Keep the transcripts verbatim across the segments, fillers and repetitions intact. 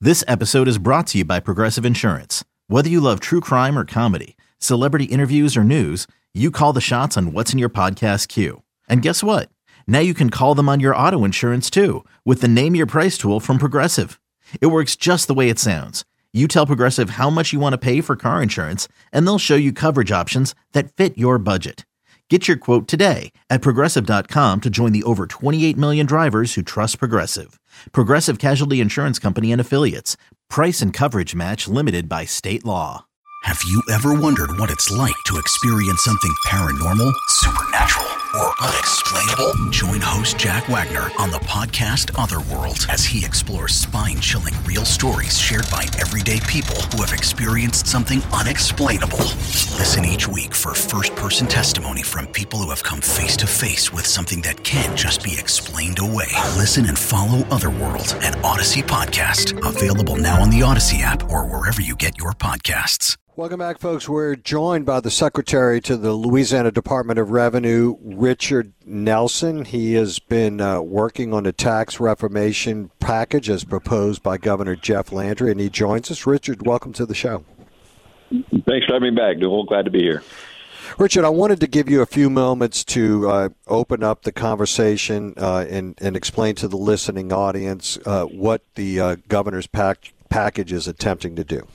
This episode is brought to you by Progressive Insurance. Whether you love true crime or comedy, celebrity interviews or news, you call the shots on what's in your podcast queue. And guess what? Now you can call them on your auto insurance too with the Name Your Price tool from Progressive. It works just the way it sounds. You tell Progressive how much you want to pay for car insurance, and they'll show you coverage options that fit your budget. Get your quote today at Progressive dot com to join the over twenty-eight million drivers who trust Progressive. Progressive Casualty Insurance Company and Affiliates. Price and coverage match limited by state law. Have you ever wondered what it's like to experience something paranormal, supernatural, or unexplainable? Join host Jack Wagner on the podcast Otherworld as he explores spine-chilling real stories shared by everyday people who have experienced something unexplainable. Listen each week for first-person testimony from people who have come face-to-face with something that can't just be explained away. Listen and follow Otherworld, an Odyssey podcast, available now on the Odyssey app or wherever you get your podcasts. Welcome back, folks. We're joined by the Secretary to the Louisiana Department of Revenue, Richard Nelson. He has been uh, working on a tax reformation package as proposed by Governor Jeff Landry, and he joins us. Richard, welcome to the show. Thanks for having me back. Well, glad to be here. Richard, I wanted to give you a few moments to uh, open up the conversation uh, and, and explain to the listening audience uh, what the uh, governor's pack- package is attempting to do.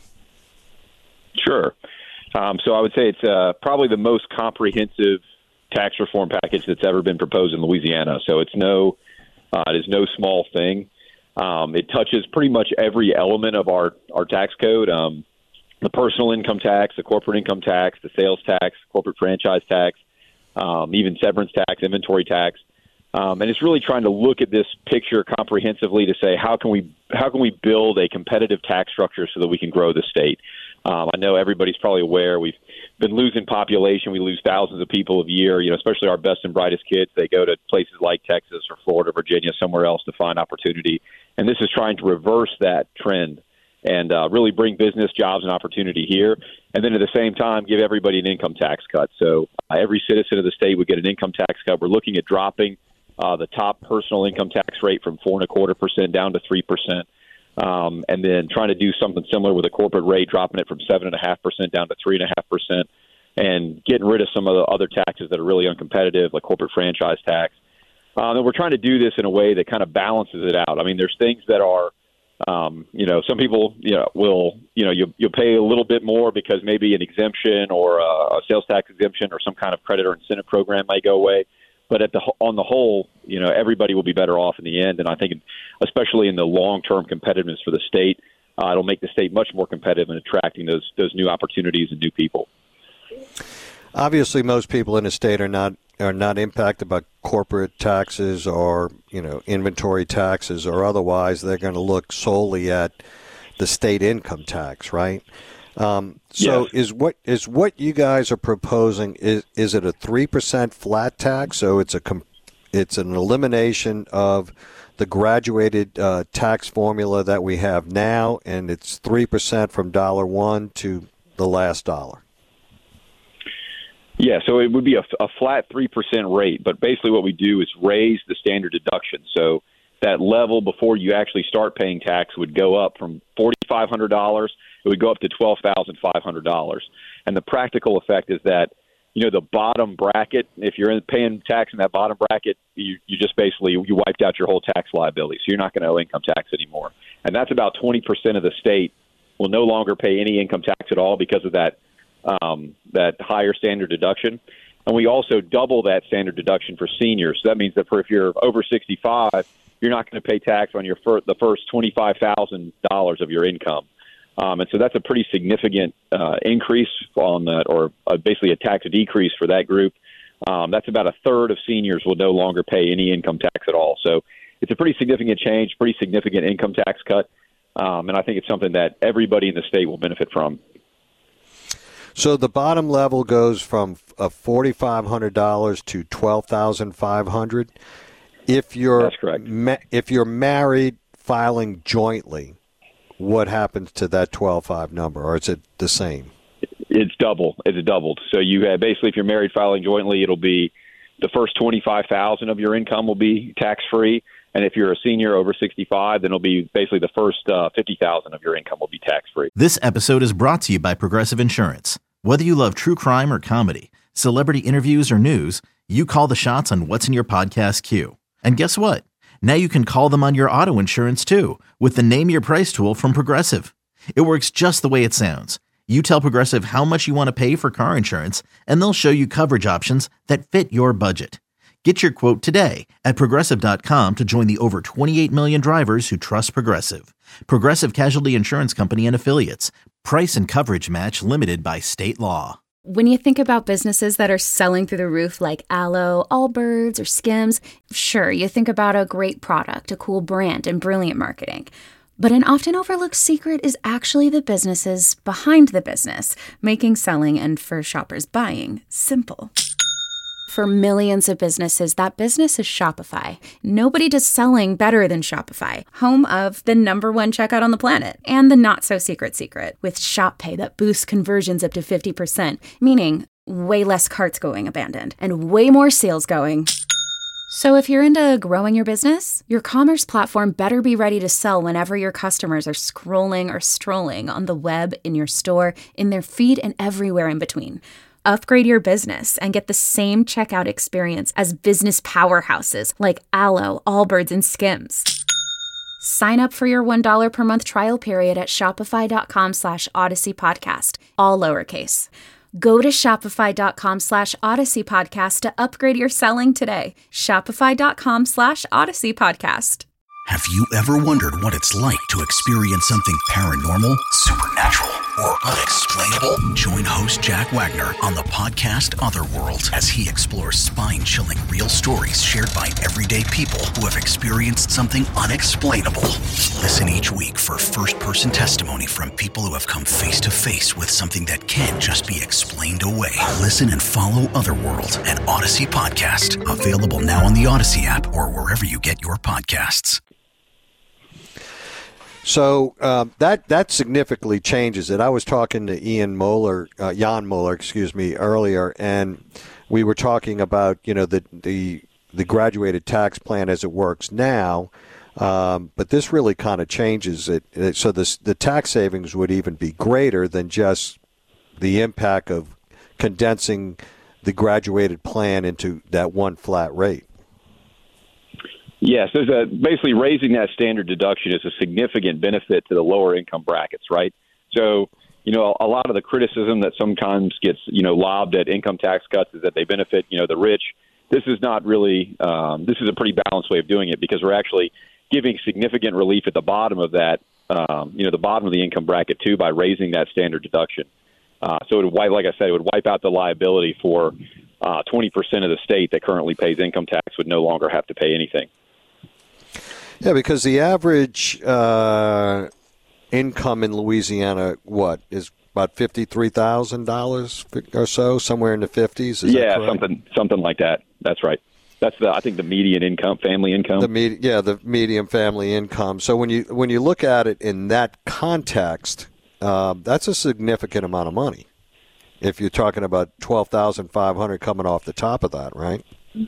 Sure. Um, so I would say it's uh, probably the most comprehensive tax reform package that's ever been proposed in Louisiana. So it's no, uh, it is no small thing. Um, it touches pretty much every element of our, our tax code, um, the personal income tax, the corporate income tax, the sales tax, corporate franchise tax, um, even severance tax, inventory tax. Um, and it's really trying to look at this picture comprehensively to say how can we how can we build a competitive tax structure so that we can grow the state. Um, I know everybody's probably aware we've been losing population. We lose thousands of people a year, you know, especially our best and brightest kids. They go to places like Texas or Florida, Virginia, somewhere else to find opportunity. And this is trying to reverse that trend and uh, really bring business, jobs, and opportunity here. And then at the same time, give everybody an income tax cut. So uh, every citizen of the state would get an income tax cut. We're looking at dropping uh, the top personal income tax rate from four and a quarter percent down to three percent. Um, and then trying to do something similar with a corporate rate, dropping it from seven and a half percent down to three and a half percent, and getting rid of some of the other taxes that are really uncompetitive, like corporate franchise tax. Um, and we're trying to do this in a way that kind of balances it out. I mean, there's things that are, um, you know, some people, you know, will, you know, you you'll pay a little bit more because maybe an exemption or a, a sales tax exemption or some kind of credit or incentive program may go away. But at the on the whole, you know, everybody will be better off in the end. And I think, especially in the long-term competitiveness for the state, uh, it'll make the state much more competitive in attracting those those new opportunities and new people. Obviously, most people in the state are not are not impacted by corporate taxes or, you know, inventory taxes or otherwise. They're going to look solely at the state income tax, right? Um, so yes. is what is what you guys are proposing, is is it a three percent flat tax? So it's a com- it's an elimination of the graduated uh, tax formula that we have now, and it's three percent from dollar one to the last dollar. Yeah, so it would be a, a flat three percent rate, but basically what we do is raise the standard deduction. So that level before you actually start paying tax would go up from four thousand five hundred dollars. It would go up to twelve thousand five hundred dollars. And the practical effect is that, you know, the bottom bracket, if you're in paying tax in that bottom bracket, you, you just basically, you wiped out your whole tax liability. So you're not going to owe income tax anymore. And that's about twenty percent of the state will no longer pay any income tax at all because of that, um, that higher standard deduction. And we also double that standard deduction for seniors. So that means that for if you're over sixty-five, you're not going to pay tax on your fir- the first twenty-five thousand dollars of your income. Um, and so that's a pretty significant uh, increase on that, or uh, basically a tax decrease for that group. Um, that's about a third of seniors will no longer pay any income tax at all. So it's a pretty significant change, pretty significant income tax cut. Um, and I think it's something that everybody in the state will benefit from. So the bottom level goes from uh, four thousand five hundred dollars to twelve thousand five hundred dollars. If you're That's correct. Ma- if you're married filing jointly, what happens to that twelve thousand five hundred number, or is it the same? It's double. It's doubled. So you have basically, if you're married filing jointly, it'll be the first twenty-five thousand of your income will be tax free, And if you're a senior over sixty-five, then it'll be basically the first uh, fifty thousand dollars of your income will be tax-free. This episode is brought to you by Progressive Insurance. Whether you love true crime or comedy, celebrity interviews or news, you call the shots on what's in your podcast queue. And guess what? Now you can call them on your auto insurance too with the Name Your Price tool from Progressive. It works just the way it sounds. You tell Progressive how much you want to pay for car insurance, and they'll show you coverage options that fit your budget. Get your quote today at Progressive dot com to join the over twenty-eight million drivers who trust Progressive. Progressive Casualty Insurance Company and Affiliates. Price and coverage match limited by state law. When you think about businesses that are selling through the roof like Aloe, Allbirds, or Skims, sure, you think about a great product, a cool brand, and brilliant marketing. But an often overlooked secret is actually the businesses behind the business, making selling and for shoppers buying simple. For millions of businesses, that business is Shopify. Nobody does selling better than Shopify, home of the number one checkout on the planet, and the not-so-secret secret, with Shop Pay that boosts conversions up to fifty percent, meaning way less carts going abandoned, and way more sales going. So if you're into growing your business, your commerce platform better be ready to sell whenever your customers are scrolling or strolling on the web, in your store, in their feed, and everywhere in between. Upgrade your business and get the same checkout experience as business powerhouses like Aloe, Allbirds, and Skims. Sign up for your one dollar per month trial period at shopify.com slash Odyssey Podcast, all lowercase. Go to shopify.com slash Odyssey Podcast to upgrade your selling today. Shopify.com slash Odyssey Podcast. Have you ever wondered what it's like to experience something paranormal, supernatural, or unexplainable? Join host Jack Wagner on the podcast Otherworld as he explores spine-chilling real stories shared by everyday people who have experienced something unexplainable. Listen each week for first-person testimony from people who have come face-to-face with something that can't just be explained away. Listen and follow Otherworld, an Odyssey podcast, available now on the Odyssey app or wherever you get your podcasts. So um, that that significantly changes it. I was talking to Ian Moeller, uh, Jan Moeller, excuse me, earlier, and we were talking about you know the the, the graduated tax plan as it works now, um, but this really kind of changes it. So this the tax savings would even be greater than just the impact of condensing the graduated plan into that one flat rate. Yes, there's a, basically raising that standard deduction is a significant benefit to the lower income brackets, right? So, you know, a lot of the criticism that sometimes gets, you know, lobbed at income tax cuts is that they benefit, you know, the rich. This is not really, um, this is a pretty balanced way of doing it because we're actually giving significant relief at the bottom of that, um, you know, the bottom of the income bracket too by raising that standard deduction. Uh, so it would wipe, like I said, it would wipe out the liability for uh, twenty percent of the state that currently pays income tax would no longer have to pay anything. Yeah, because the average uh, income in Louisiana, what, is about fifty-three thousand dollars or so, somewhere in the fifties? Is yeah, that something something like that. That's right. That's the I think the median income, family income. The med- yeah, the median family income. So when you when you look at it in that context, um, that's a significant amount of money. If you're talking about twelve thousand five hundred dollars coming off the top of that, right?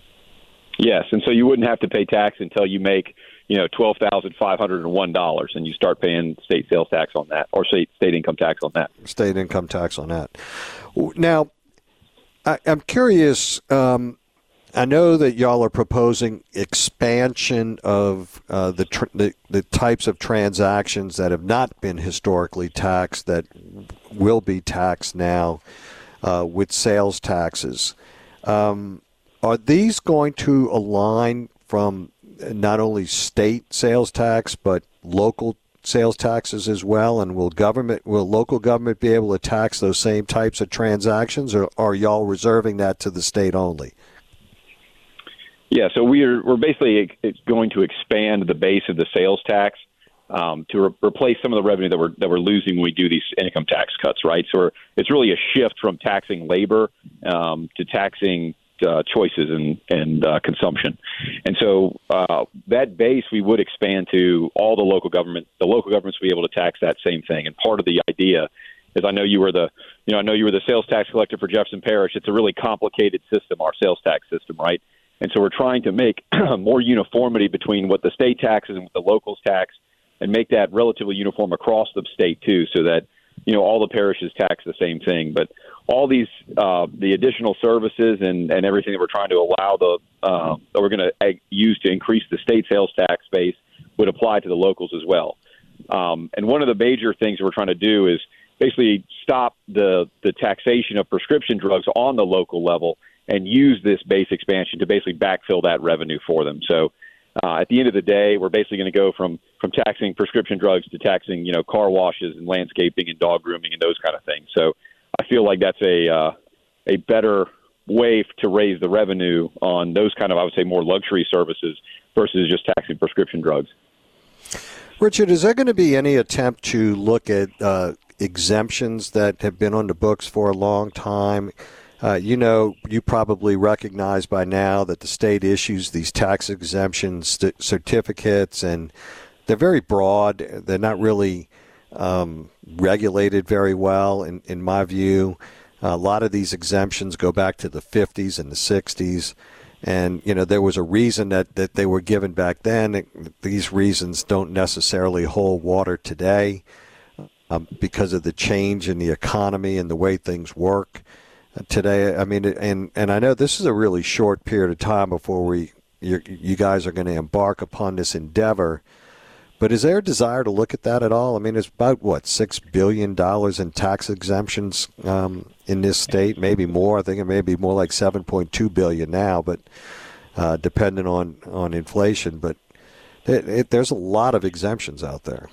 Yes, and so you wouldn't have to pay tax until you make, you know, twelve thousand five hundred one dollars, and you start paying state sales tax on that, or state state income tax on that. State income tax on that. Now, I, I'm curious. Um, I know that y'all are proposing expansion of uh, the, tr- the the types of transactions that have not been historically taxed that will be taxed now uh, with sales taxes. Um, are these going to align from not only state sales tax but local sales taxes as well? And will government, will local government be able to tax those same types of transactions, or are y'all reserving that to the state only? Yeah, so we're we're basically going to expand the base of the sales tax um, to re- replace some of the revenue that we're that we're losing when we do these income tax cuts, right? So we're, it's really a shift from taxing labor um, to taxing uh, choices and and uh, consumption, and so uh, that base we would expand to all the local government. The local governments will be able to tax that same thing, and part of the idea is I know you were the you know I know you were the sales tax collector for Jefferson Parish. It's a really complicated system, our sales tax system, right? And so we're trying to make more uniformity between what the state taxes and what the locals tax, and make that relatively uniform across the state too, so that, you know, all the parishes tax the same thing. But all these, uh, the additional services and, and everything that we're trying to allow the, uh, that we're going to use to increase the state sales tax base would apply to the locals as well. Um, and one of the major things we're trying to do is basically stop the, the taxation of prescription drugs on the local level and use this base expansion to basically backfill that revenue for them. So uh, at the end of the day, we're basically going to go from, from taxing prescription drugs to taxing, you know, car washes and landscaping and dog grooming and those kind of things. So I feel like that's a uh, a better way to raise the revenue on those kind of, I would say, more luxury services versus just taxing prescription drugs. Richard, is there going to be any attempt to look at uh, exemptions that have been on the books for a long time? Uh, you know, you probably recognize by now that the state issues these tax exemption st- certificates, and they're very broad. They're not really um, regulated very well, in, in my view. A lot of these exemptions go back to the fifties and the sixties. And, you know, there was a reason that, that they were given back then. These reasons don't necessarily hold water today um, because of the change in the economy and the way things work today. I mean, and, and I know this is a really short period of time before we you, you guys are going to embark upon this endeavor. But is there a desire to look at that at all? I mean, it's about, what, six billion dollars in tax exemptions um, in this state, maybe more. I think it may be more like seven point two billion dollars now, but uh, depending on, on inflation. But it, it, there's a lot of exemptions out there.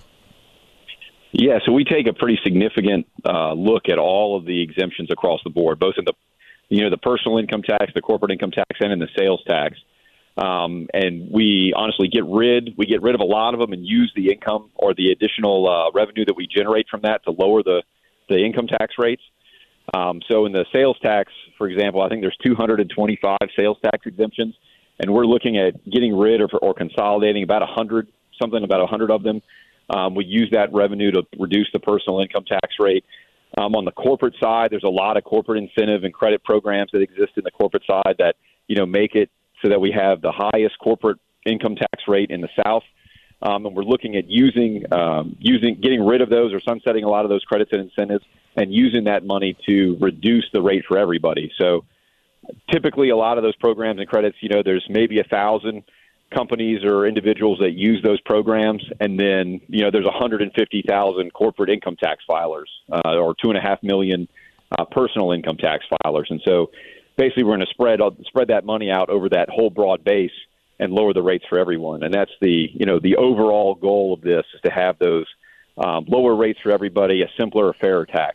Yeah, so we take a pretty significant uh, look at all of the exemptions across the board, both in the, you know, the personal income tax, the corporate income tax, and in the sales tax. Um, and we honestly get rid, we get rid of a lot of them and use the income or the additional uh, revenue that we generate from that to lower the, the income tax rates. Um, so in the sales tax, for example, I think there's two hundred twenty-five sales tax exemptions, and we're looking at getting rid of or consolidating about one hundred, something about one hundred of them. Um, we use that revenue to reduce the personal income tax rate. Um, on the corporate side, there's a lot of corporate incentive and credit programs that exist in the corporate side that, you know, make it so that we have the highest corporate income tax rate in the South. Um, and we're looking at using, um, using, getting rid of those or sunsetting a lot of those credits and incentives and using that money to reduce the rate for everybody. So typically a lot of those programs and credits, you know, there's maybe a thousand companies or individuals that use those programs. And then, you know, there's one hundred fifty thousand corporate income tax filers uh, or two and a half million uh, personal income tax filers. And so basically we're going to spread spread that money out over that whole broad base and lower the rates for everyone. And that's the, you know, the overall goal of this is to have those um, lower rates for everybody, a simpler, fairer tax.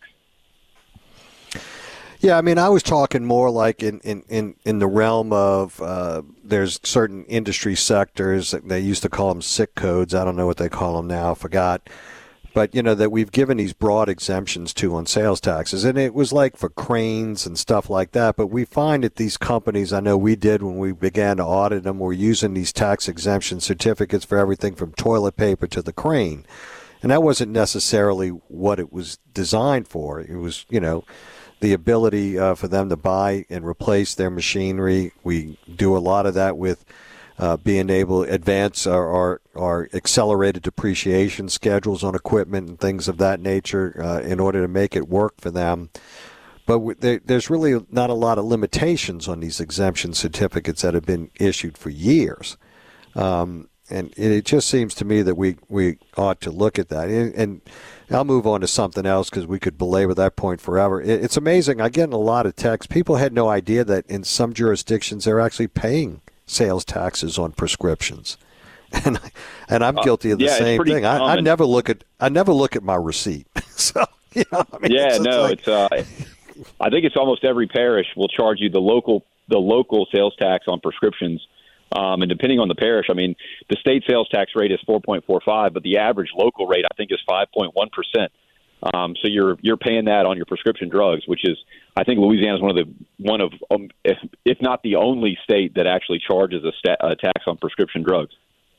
Yeah, I mean, I was talking more like in, in, in, in the realm of uh, there's certain industry sectors, they used to call them sick codes. I don't know what they call them now, I forgot. But, you know, that we've given these broad exemptions to on sales taxes. And it was like for cranes and stuff like that. But we find that these companies, I know we did when we began to audit them, were using these tax exemption certificates for everything from toilet paper to the crane. And that wasn't necessarily what it was designed for. It was, you know, the ability uh, for them to buy and replace their machinery. We do a lot of that with Uh, being able to advance our, our, our accelerated depreciation schedules on equipment and things of that nature uh, in order to make it work for them. But w- there, there's really not a lot of limitations on these exemption certificates that have been issued for years. Um, and it, it just seems to me that we, we ought to look at that. And, and I'll move on to something else because we could belabor that point forever. It, it's amazing. I get a lot of texts. People had no idea that in some jurisdictions they're actually paying sales taxes on prescriptions, and and I'm guilty of the uh, yeah, same thing. I, I never look at I never look at my receipt. So you know, I mean, yeah, it's, it's no, like, it's. Uh, I think it's almost every parish will charge you the local the local sales tax on prescriptions, um, and depending on the parish, I mean, the state sales tax rate is four point four five, but the average local rate I think is five point one percent. Um, so you're you're paying that on your prescription drugs, which is, I think Louisiana is one of the one of um, if, if not the only state that actually charges a, sta- a tax on prescription drugs.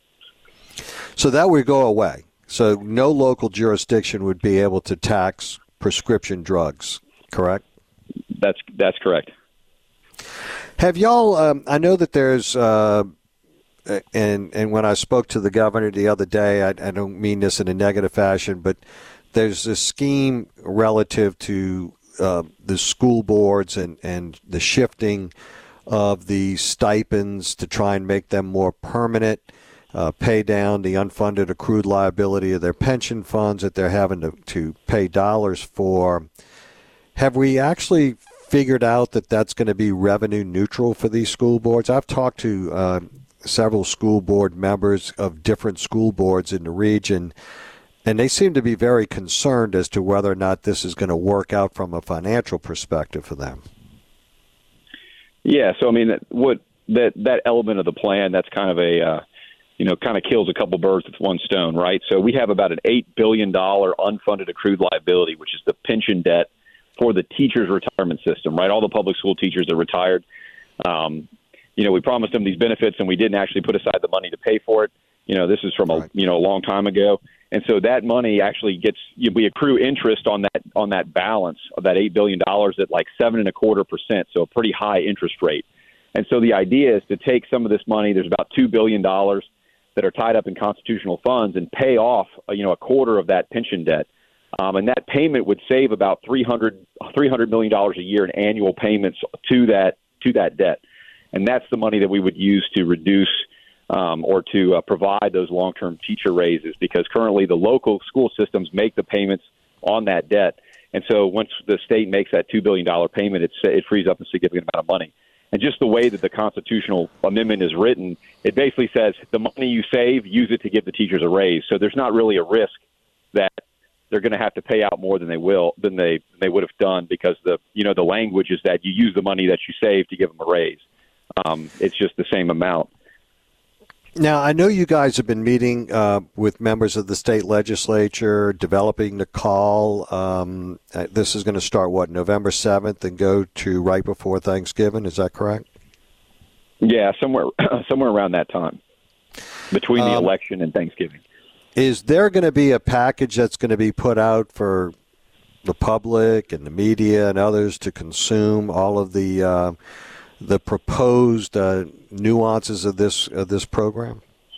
So that would go away. So no local jurisdiction would be able to tax prescription drugs, correct? That's that's correct. Have y'all, um, I know that there's, uh, and and when I spoke to the governor the other day, I, I don't mean this in a negative fashion, but there's a scheme relative to uh, the school boards and, and the shifting of the stipends to try and make them more permanent, uh, pay down the unfunded accrued liability of their pension funds that they're having to, to pay dollars for. Have we actually figured out that that's going to be revenue neutral for these school boards? I've talked to uh, several school board members of different school boards in the region, and they seem to be very concerned as to whether or not this is going to work out from a financial perspective for them. Yeah, so I mean, what that that element of the plan, that's kind of a, uh, you know, kind of kills a couple birds with one stone, right? So we have about an eight billion dollars unfunded accrued liability, which is the pension debt for the teachers' retirement system, right? All the public school teachers are retired. Um, you know, we promised them these benefits, and we didn't actually put aside the money to pay for it. You know, this is from a right. you know a long time ago, and so that money actually gets you know, we accrue interest on that on that balance of that eight billion dollars at like seven and a quarter percent, so a pretty high interest rate. And so the idea is to take some of this money. There's about two billion dollars that are tied up in constitutional funds and pay off you know a quarter of that pension debt. Um, and that payment would save about three hundred million dollars a year in annual payments to that to that debt. And that's the money that we would use to reduce um, or to uh, provide those long-term teacher raises, because currently the local school systems make the payments on that debt. And so once the state makes that two billion dollars payment, it's, it frees up a significant amount of money. And just the way that the constitutional amendment is written, it basically says the money you save, use it to give the teachers a raise. So there's not really a risk that they're going to have to pay out more than they will than they they would have done, because the you know the language is that you use the money that you save to give them a raise. Um, it's just the same amount. Now, I know you guys have been meeting uh, with members of the state legislature, developing the call. Um, this is going to start, what, November seventh and go to right before Thanksgiving. Is that correct? Yeah, somewhere somewhere around that time, between the um, election and Thanksgiving. Is there going to be a package that's going to be put out for the public and the media and others to consume all of the uh, the proposed uh, nuances of this of this program?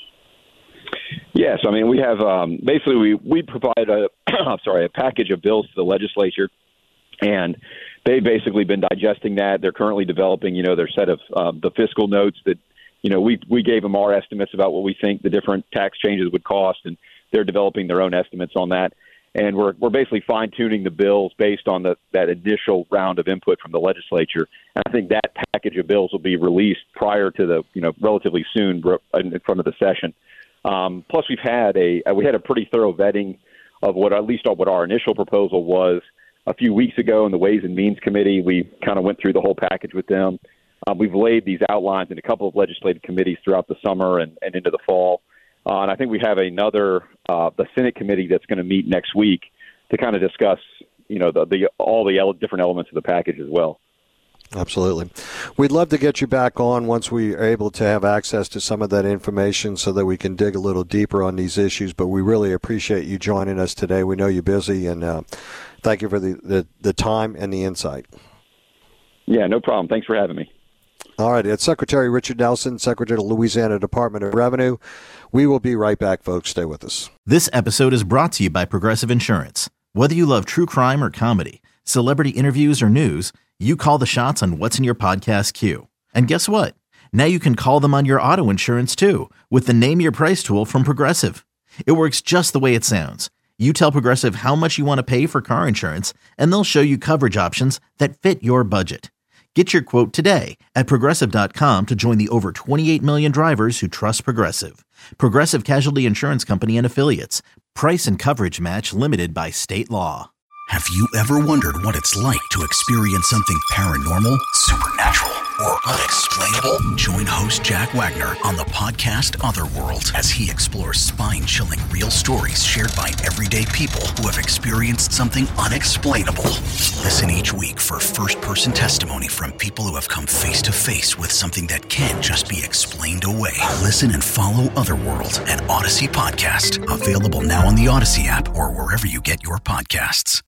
Yes, I mean we have um, basically we we provide a I'm sorry a package of bills to the legislature, and they've basically been digesting that. They're currently developing you know their set of uh, the fiscal notes that. You know, we we gave them our estimates about what we think the different tax changes would cost, and they're developing their own estimates on that. And we're we're basically fine tuning the bills based on the that initial round of input from the legislature. And I think that package of bills will be released prior to the you know relatively soon in front of the session. Um, plus, we've had a we had a pretty thorough vetting of what at least what our initial proposal was a few weeks ago in the Ways and Means Committee. We kind of went through the whole package with them. Um, we've laid these outlines in a couple of legislative committees throughout the summer and, and into the fall. Uh, and I think we have another, uh, the Senate committee that's going to meet next week to kind of discuss, you know, the, the all the ele- different elements of the package as well. Absolutely. We'd love to get you back on once we are able to have access to some of that information so that we can dig a little deeper on these issues. But we really appreciate you joining us today. We know you're busy, and uh, thank you for the, the, the time and the insight. Yeah, no problem. Thanks for having me. All right, it's Secretary Richard Nelson, Secretary of the Louisiana Department of Revenue. We will be right back, folks. Stay with us. This episode is brought to you by Progressive Insurance. Whether you love true crime or comedy, celebrity interviews or news, you call the shots on what's in your podcast queue. And guess what? Now you can call them on your auto insurance too with the Name Your Price tool from Progressive. It works just the way it sounds. You tell Progressive how much you want to pay for car insurance, and they'll show you coverage options that fit your budget. Get your quote today at Progressive dot com to join the over twenty-eight million drivers who trust Progressive. Progressive Casualty Insurance Company and Affiliates. Price and coverage match limited by state law. Have you ever wondered what it's like to experience something paranormal, supernatural, or unexplainable? Join host Jack Wagner on the podcast Otherworld as he explores spine-chilling real stories shared by everyday people who have experienced something unexplainable. Listen each week for first-person testimony from people who have come face-to-face with something that can't just be explained away. Listen and follow Otherworld at Odyssey Podcast. Available now on the Odyssey app or wherever you get your podcasts.